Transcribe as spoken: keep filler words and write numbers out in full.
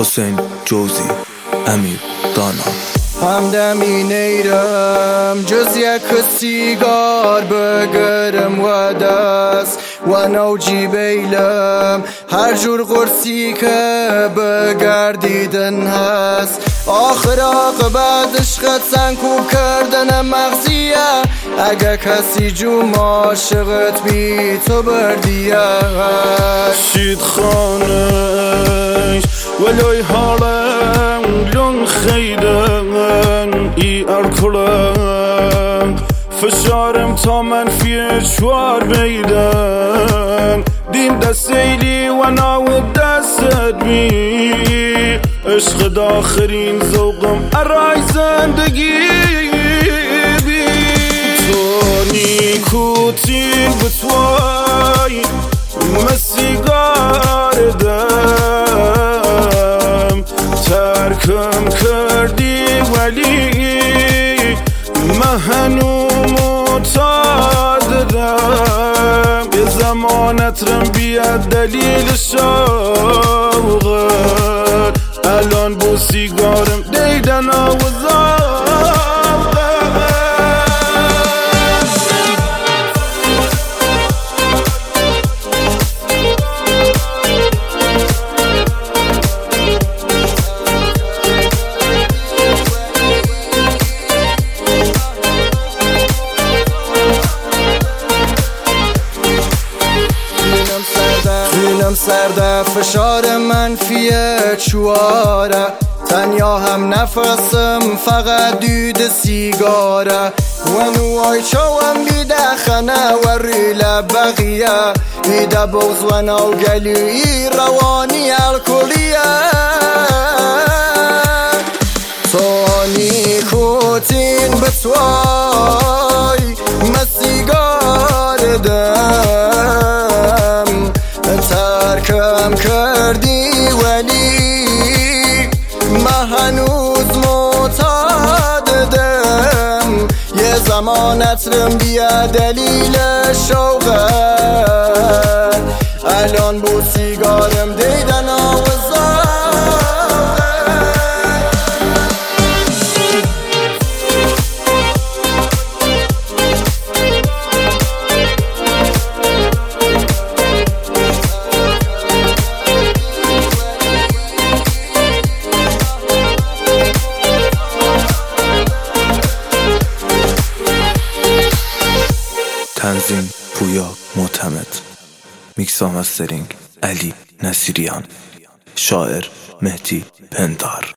حسین جوزی، امیر دانا. همدمی نیرم جز یک سیگار بگرم و دست و نوجی بیلم هر جور قرصی که بگردیدن هست. آخر عاقبت عشقت سنکوب کردن مغزیه، اگه کسی جو عاشقت بی تو بردیه. شید خانش ولوی حالم لون خیدن ای ارکلم فشارم تا منفی چوار بیدن دیم دستیلی و ناو دستت بی عشق داخرین ذوقم ارای زندگی بی تو نیکوتین بتوای مسیگار دم ترکم کردی ولی مهنو معتادم یه زمانت رم بیاد دلیل شوقت الان بو سیگارم دیدن آوزام. دلم سرده فشار منفی چواره، تنیا هم نفسم فقط دود سیگاره و نوای چوام بیده خنه و ریل بقیه بیده بغز و نوگلی روانی الکلیه. تو نیکوتین بتوای مسیگار دم ترکم کردی ولی من هنوز معتادم یه زمانت رم بیا دلیل شوقت الان بو سیگارم دیدن آوزار. تنظیم پویا معتمد، میکس و مسترینگ علی نصیریان، شاعر مهدی پندار.